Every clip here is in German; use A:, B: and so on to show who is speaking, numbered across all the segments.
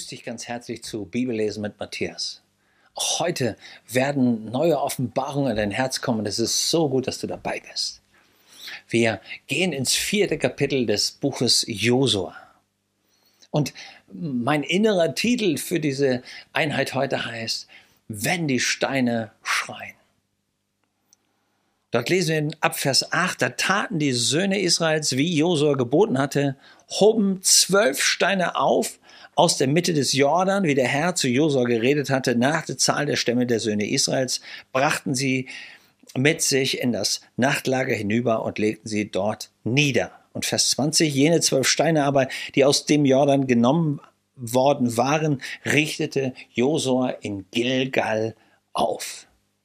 A: begrüße dich ganz herzlich zu Bibellesen mit Matthias. Auch heute werden neue Offenbarungen in dein Herz kommen. Es ist so gut, dass du dabei bist. Wir gehen ins 4. Kapitel des Buches Josua. Und mein innerer Titel für diese Einheit heute heißt, wenn die Steine schreien. Dort lesen wir ab Vers 8, da taten die Söhne Israels, wie Josua geboten hatte, hoben 12 Steine auf aus der Mitte des Jordan, wie der Herr zu Josua geredet hatte, nach der Zahl der Stämme der Söhne Israels, brachten sie mit sich in das Nachtlager hinüber und legten sie dort nieder. Und Vers 20, jene 12 Steine aber, die aus dem Jordan genommen worden waren, richtete Josua in Gilgal auf.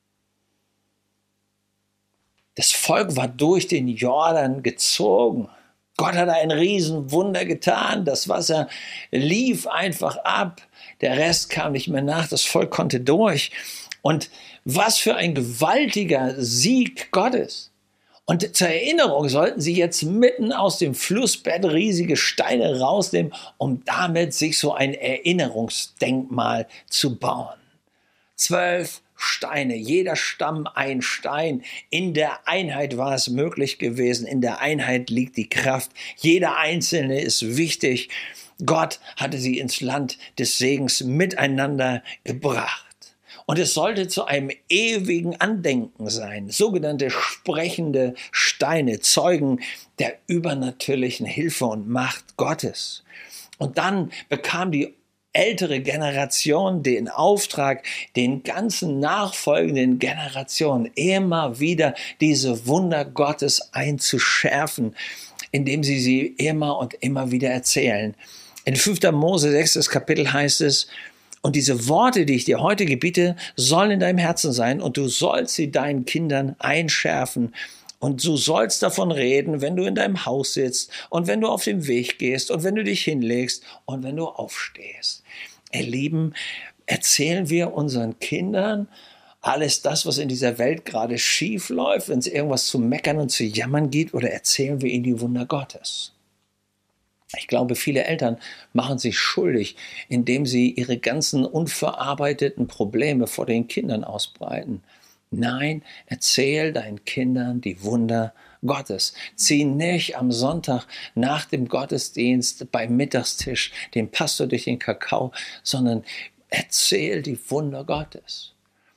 A: Das Volk war durch den Jordan gezogen. Gott hat ein Riesenwunder getan. Das Wasser lief einfach ab. Der Rest kam nicht mehr nach. Das Volk konnte durch. Und was für ein gewaltiger Sieg Gottes. Und zur Erinnerung sollten sie jetzt mitten aus dem Flussbett riesige Steine rausnehmen, um damit sich so ein Erinnerungsdenkmal zu bauen. 12 Steine, jeder Stamm ein Stein. In der Einheit war es möglich gewesen. In der Einheit liegt die Kraft. Jeder Einzelne ist wichtig. Gott hatte sie ins Land des Segens miteinander gebracht. Und es sollte zu einem ewigen Andenken sein. Sogenannte sprechende Steine, Zeugen der übernatürlichen Hilfe und Macht Gottes. Und dann bekam die ältere Generation den Auftrag, den ganzen nachfolgenden Generationen immer wieder diese Wunder Gottes einzuschärfen, indem sie immer und immer wieder erzählen. In 5. Mose 6. Kapitel heißt es, und diese Worte, die ich dir heute gebiete, sollen in deinem Herzen sein und du sollst sie deinen Kindern einschärfen. Und du sollst davon reden, wenn du in deinem Haus sitzt und wenn du auf dem Weg gehst und wenn du dich hinlegst und wenn du aufstehst. Ihr Lieben, erzählen wir unseren Kindern alles das, was in dieser Welt gerade schief läuft, wenn es irgendwas zu meckern und zu jammern gibt, oder erzählen wir ihnen die Wunder Gottes? Ich glaube, viele Eltern machen sich schuldig, indem sie ihre ganzen unverarbeiteten Probleme vor den Kindern ausbreiten. Nein, erzähl deinen Kindern die Wunder Gottes. Zieh nicht am Sonntag nach dem Gottesdienst beim Mittagstisch den Pastor durch den Kakao, sondern erzähl die Wunder Gottes.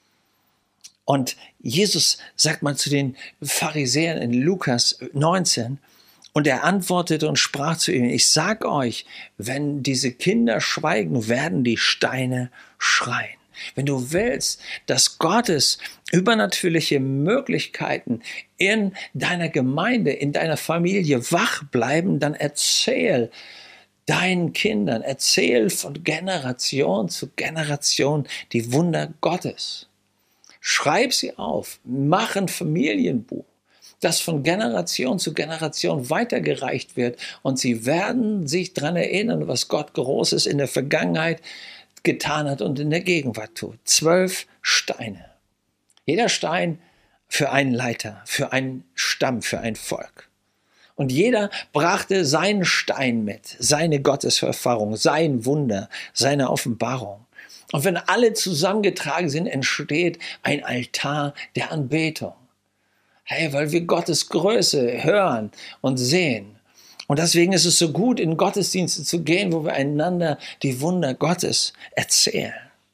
A: Und Jesus sagt mal zu den Pharisäern in Lukas 19, und er antwortete und sprach zu ihnen, ich sag euch, wenn diese Kinder schweigen, werden die Steine schreien. Wenn du willst, dass Gottes übernatürliche Möglichkeiten in deiner Gemeinde, in deiner Familie wach bleiben, dann erzähl deinen Kindern, erzähl von Generation zu Generation die Wunder Gottes. Schreib sie auf, mach ein Familienbuch, das von Generation zu Generation weitergereicht wird, und sie werden sich daran erinnern, was Gott Großes in der Vergangenheit getan hat und in der Gegenwart tut. 12 Steine. Jeder Stein für einen Leiter, für einen Stamm, für ein Volk. Und jeder brachte seinen Stein mit, seine Gotteserfahrung, sein Wunder, seine Offenbarung. Und wenn alle zusammengetragen sind, entsteht ein Altar der Anbetung. Hey, weil wir Gottes Größe hören und sehen. Und deswegen ist es so gut, in Gottesdienste zu gehen, wo wir einander die Wunder Gottes erzählen.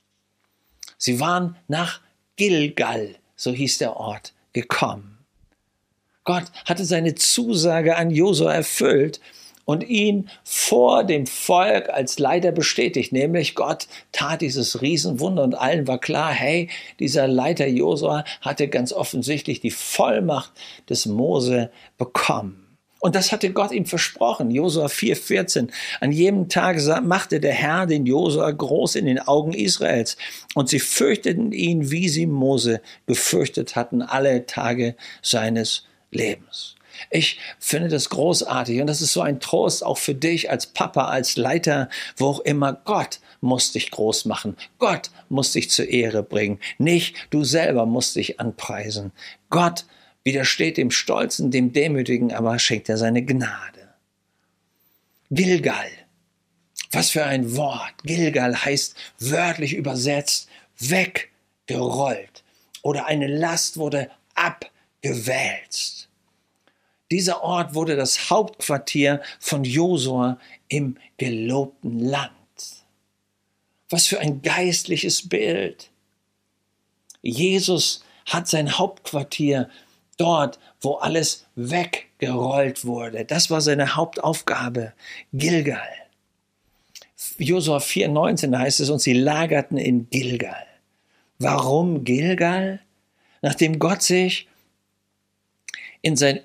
A: Sie waren nach Gilgal, so hieß der Ort, gekommen. Gott hatte seine Zusage an Josua erfüllt und ihn vor dem Volk als Leiter bestätigt. Nämlich Gott tat dieses Riesenwunder und allen war klar, hey, dieser Leiter Josua hatte ganz offensichtlich die Vollmacht des Mose bekommen. Und das hatte Gott ihm versprochen. Josua 4,14. An jedem Tag machte der Herr den Josua groß in den Augen Israels. Und sie fürchteten ihn, wie sie Mose gefürchtet hatten, alle Tage seines Lebens. Ich finde das großartig. Und das ist so ein Trost auch für dich als Papa, als Leiter, wo auch immer. Gott muss dich groß machen. Gott muss dich zur Ehre bringen. Nicht du selber musst dich anpreisen. Gott widersteht dem Stolzen, dem Demütigen, aber schenkt er seine Gnade. Gilgal. Was für ein Wort. Gilgal heißt wörtlich übersetzt weggerollt oder eine Last wurde abgewälzt. Dieser Ort wurde das Hauptquartier von Josua im gelobten Land. Was für ein geistliches Bild. Jesus hat sein Hauptquartier dort, wo alles weggerollt wurde. Das war seine Hauptaufgabe, Gilgal. Josua 4,19 heißt es, und sie lagerten in Gilgal. Warum Gilgal? Nachdem Gott dich in sein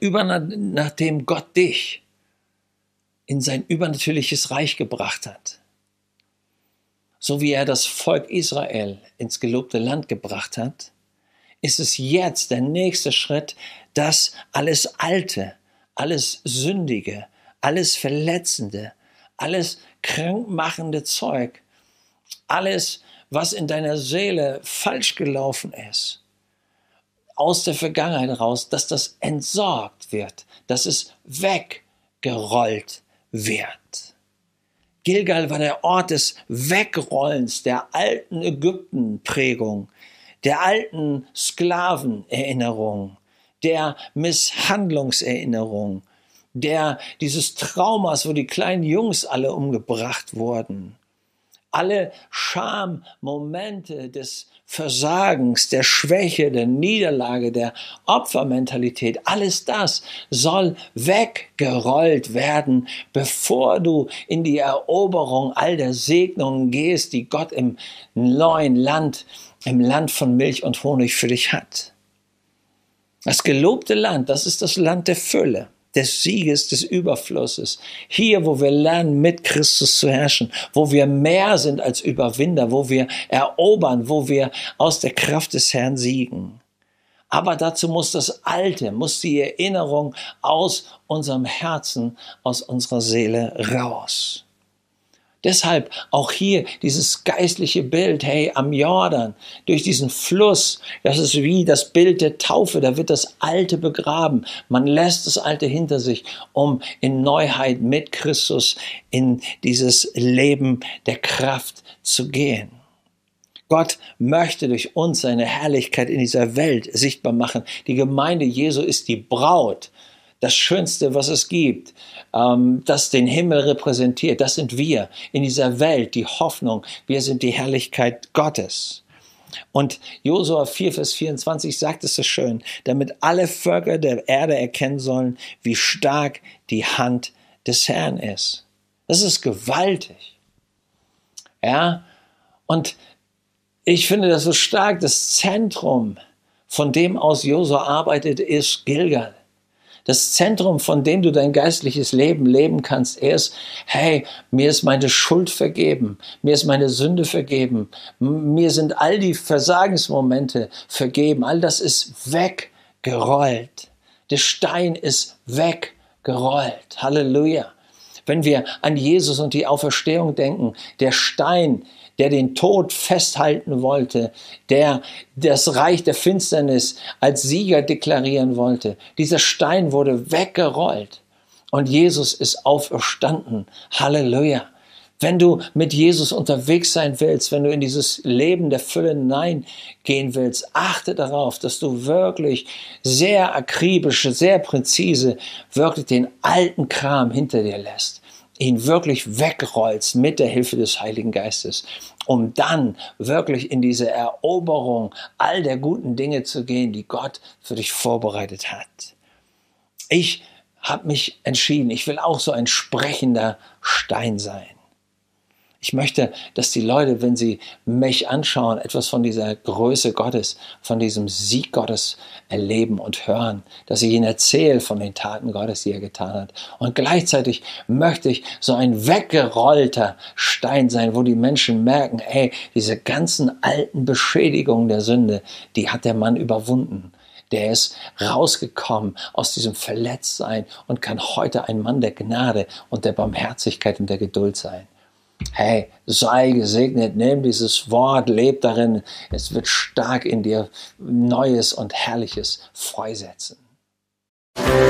A: übernatürliches Reich gebracht hat. So wie er das Volk Israel ins gelobte Land gebracht hat, ist es jetzt der nächste Schritt, dass alles Alte, alles Sündige, alles Verletzende, alles krankmachende Zeug, alles, was in deiner Seele falsch gelaufen ist, aus der Vergangenheit raus, dass das entsorgt wird, dass es weggerollt wird. Gilgal war der Ort des Wegrollens der alten Ägypten-Prägung, der alten Sklavenerinnerung, der Misshandlungserinnerung, dieses Traumas, wo die kleinen Jungs alle umgebracht wurden. Alle Schammomente des Versagens, der Schwäche, der Niederlage, der Opfermentalität, alles das soll weggerollt werden, bevor du in die Eroberung all der Segnungen gehst, die Gott im neuen Land, im Land von Milch und Honig für dich hat. Das gelobte Land, das ist das Land der Fülle, des Sieges, des Überflusses. Hier, wo wir lernen, mit Christus zu herrschen, wo wir mehr sind als Überwinder, wo wir erobern, wo wir aus der Kraft des Herrn siegen. Aber dazu muss das Alte, muss die Erinnerung aus unserem Herzen, aus unserer Seele raus. Deshalb auch hier dieses geistliche Bild, hey, am Jordan, durch diesen Fluss, das ist wie das Bild der Taufe, da wird das Alte begraben. Man lässt das Alte hinter sich, um in Neuheit mit Christus in dieses Leben der Kraft zu gehen. Gott möchte durch uns seine Herrlichkeit in dieser Welt sichtbar machen. Die Gemeinde Jesu ist die Braut, das Schönste, was es gibt, das den Himmel repräsentiert. Das sind wir in dieser Welt, die Hoffnung. Wir sind die Herrlichkeit Gottes. Und Josua 4, Vers 24 sagt es so schön, damit alle Völker der Erde erkennen sollen, wie stark die Hand des Herrn ist. Das ist gewaltig. Ja, und ich finde das so stark. Das Zentrum, von dem aus Josua arbeitet, ist Gilgal. Das Zentrum, von dem du dein geistliches Leben leben kannst, ist, hey, mir ist meine Schuld vergeben, mir ist meine Sünde vergeben, mir sind all die Versagensmomente vergeben, all das ist weggerollt. Der Stein ist weggerollt. Halleluja. Wenn wir an Jesus und die Auferstehung denken, der Stein, der den Tod festhalten wollte, der das Reich der Finsternis als Sieger deklarieren wollte. Dieser Stein wurde weggerollt und Jesus ist auferstanden. Halleluja. Wenn du mit Jesus unterwegs sein willst, wenn du in dieses Leben der Fülle hineingehen willst, achte darauf, dass du wirklich sehr akribisch, sehr präzise wirklich den alten Kram hinter dir lässt. Ihn wirklich wegrollst mit der Hilfe des Heiligen Geistes, um dann wirklich in diese Eroberung all der guten Dinge zu gehen, die Gott für dich vorbereitet hat. Ich habe mich entschieden, ich will auch so ein sprechender Stein sein. Ich möchte, dass die Leute, wenn sie mich anschauen, etwas von dieser Größe Gottes, von diesem Sieg Gottes erleben und hören, dass ich ihnen erzähle von den Taten Gottes, die er getan hat. Und gleichzeitig möchte ich so ein weggerollter Stein sein, wo die Menschen merken, ey, diese ganzen alten Beschädigungen der Sünde, die hat der Mann überwunden. Der ist rausgekommen aus diesem Verletztsein und kann heute ein Mann der Gnade und der Barmherzigkeit und der Geduld sein. Hey, sei gesegnet, nimm dieses Wort, leb darin, es wird stark in dir Neues und Herrliches freisetzen.